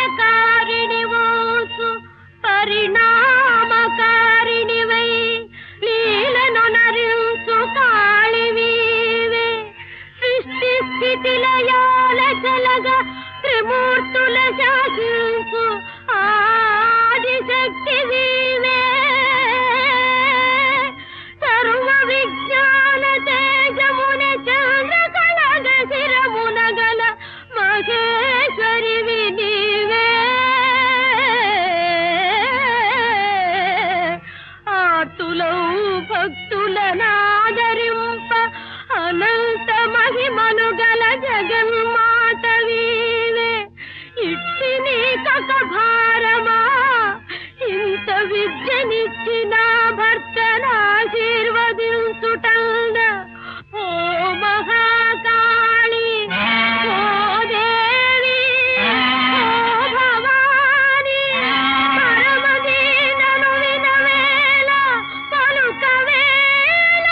ప్రళయకారిణివోసు పరిణామకారిణివై లీలను నరించు కాళివీవే సృష్టి స్థితి లయాల చలగా త్రిమూర్తుల శాసించు ఆదిశక్తి వీవే సర్వ విజ్ఞాన తేజమున చంద్ర కళగ శిరమున గల మహేశ్వరి నీవే ఆర్తులౌ భక్తుల నాదరింప అనంత మహిమను గల జగన్మాత వీవే ఇట్టి నీ కక భారమా ఇంత విద్యనిచ్చిన భర్తనాశీర్వదించుటంద ఓ మహాకాళి ఓ దేవి ఓ భవాని పరమదీనను వినవేళ పలుకవేళ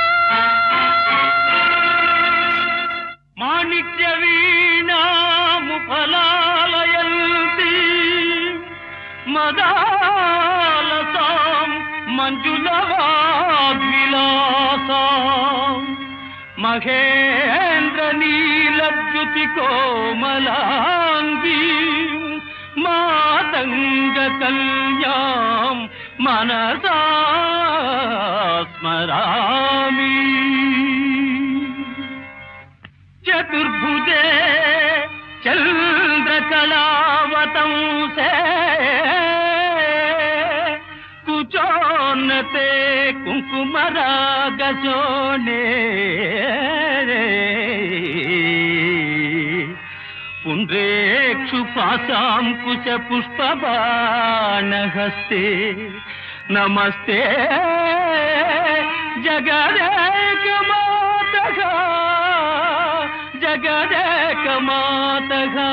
మాణిక్య వీణాము ఫలాలయంతి మదాలసాం మంజులవాగ్విలాసాం మహేంద్ర నీలద్యుతి కోమలాంగీ మాతంగ కల్యాం మనసా స్మరామి చతుర్భుజే చంద్రకళావతంసే కుచోన్నతే కుంకుమరాగశోణే పుండ్రేక్షు పాశాంకుశ పుష్పబాణహస్తే నమస్తే జగదేకమాతగా జగదేకమాతగా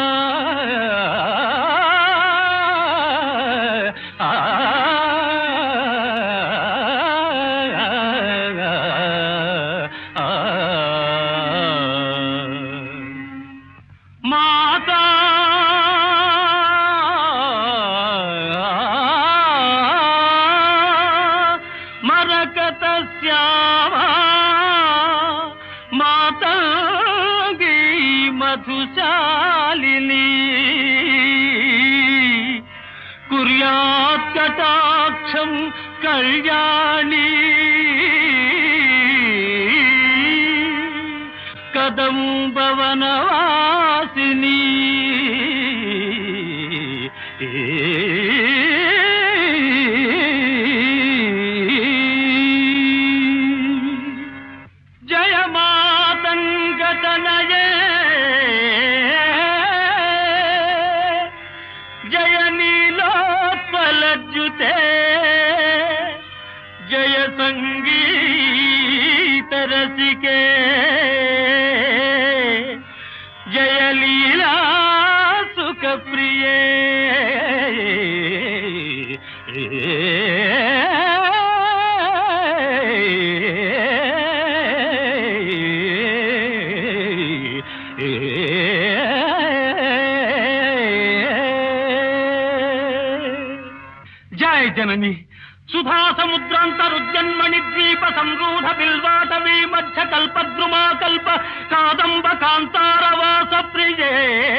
మాతా మరకతస్యావా మాతాంగీ మధుశాలిని కుర్యాత్ కటాక్షం కళ్యాణి కదంబవనవాసిని జయ మాతంగతనయే జయ నీలోత్పలజ్జుతే జయ సంగీత రసికే జయ లీలా సుఖ ప్రియే జయ జనని సుధా సముద్రాంతరుజన్మణి ద్వీప సంరూఢ బిల్వాటవీ మధ్య కల్పద్రుమా కల్ప కాదంబ కాంతారవాస ప్రియే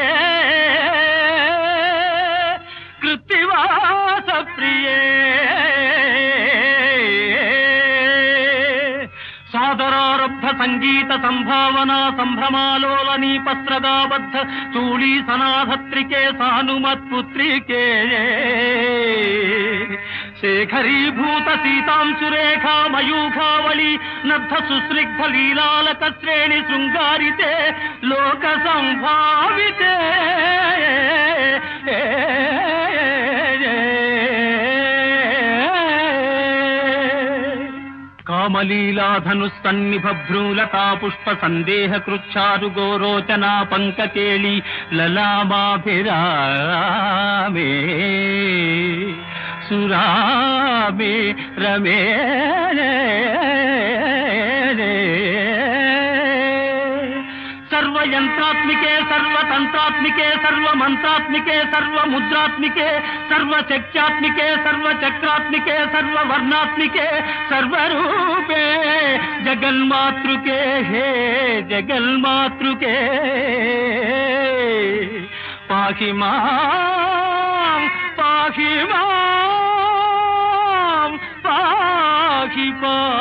కృత్తివాస ప్రియే సాదరారబ్ధ సంగీత సంభావనా సంభ్రమాలోలనీ పత్రగాబద్ధ చూళీ సనాధత్రికే సానుమత్పుత్రికే శేఖరీభూత సీతాంశురేఖా మయూఖావళి నద్ధ సుస్నిగ్ధ లీలాలక శ్రేణి శృంగారితే లోక సంభావితే కామలీలాధనుస్తన్నిభ్రూలతా పుష్ప సందేహ కృచ్చారు గోరోచనా పంకకేళి లలామాభిరామే సురామే రమే సర్వ సర్వయంత్రాత్మికే సర్వతంత్రాత్మికే సర్వమంత్రాత్మికే సర్వముద్రాత్మికే సర్వశక్త్యాత్మికే సర్వచక్రాత్మికే సర్వవర్ణాత్మికే సర్వరూపే జగన్మాతృకే హే జగన్మాతృకే పాహి మాం పాహి మాం పాహి